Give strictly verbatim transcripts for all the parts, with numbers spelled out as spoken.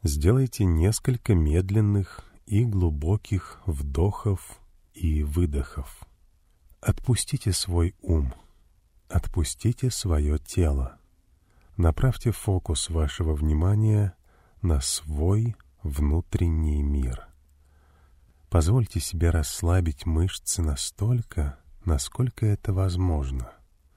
Сделайте несколько медленных и глубоких вдохов и выдохов. Отпустите свой ум, отпустите свое тело. Направьте фокус вашего внимания на свой внутренний мир. Позвольте себе расслабить мышцы настолько, насколько это возможно.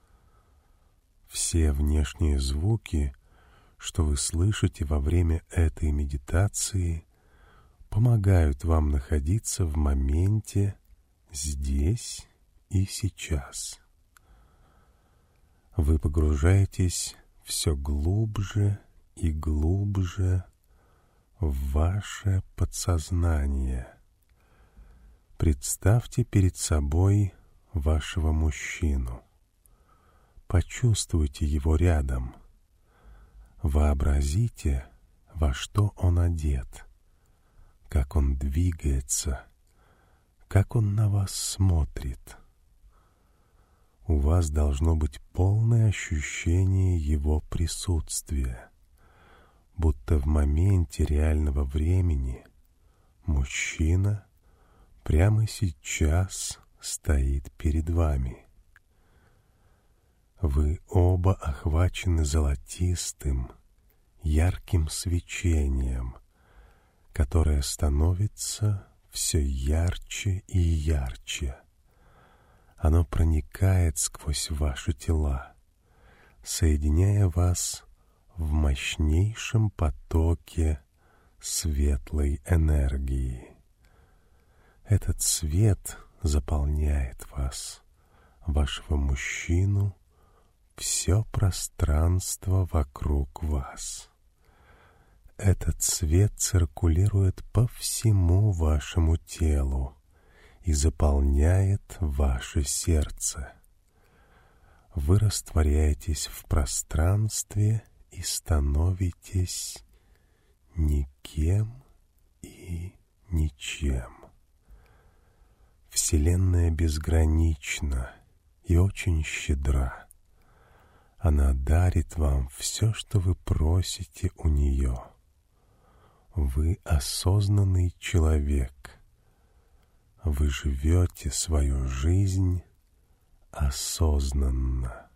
Все внешние звуки, что вы слышите во время этой медитации, помогают вам находиться в моменте здесь и сейчас. Вы погружаетесь все глубже и глубже в ваше подсознание. Представьте перед собой вашего мужчину. Почувствуйте его рядом. Вообразите, во что он одет, как он двигается, как он на вас смотрит. У вас должно быть полное ощущение его присутствия, будто в моменте реального времени мужчина прямо сейчас стоит перед вами. Вы оба охвачены золотистым, ярким свечением, которое становится все ярче и ярче. Оно проникает сквозь ваши тела, соединяя вас в мощнейшем потоке светлой энергии. Этот свет заполняет вас, вашего мужчину, все пространство вокруг вас. Этот свет циркулирует по всему вашему телу и заполняет ваше сердце. Вы растворяетесь в пространстве и становитесь никем и ничем. Вселенная безгранична и очень щедра. Она дарит вам все, что вы просите у нее. Вы осознанный человек. Вы живете свою жизнь осознанно.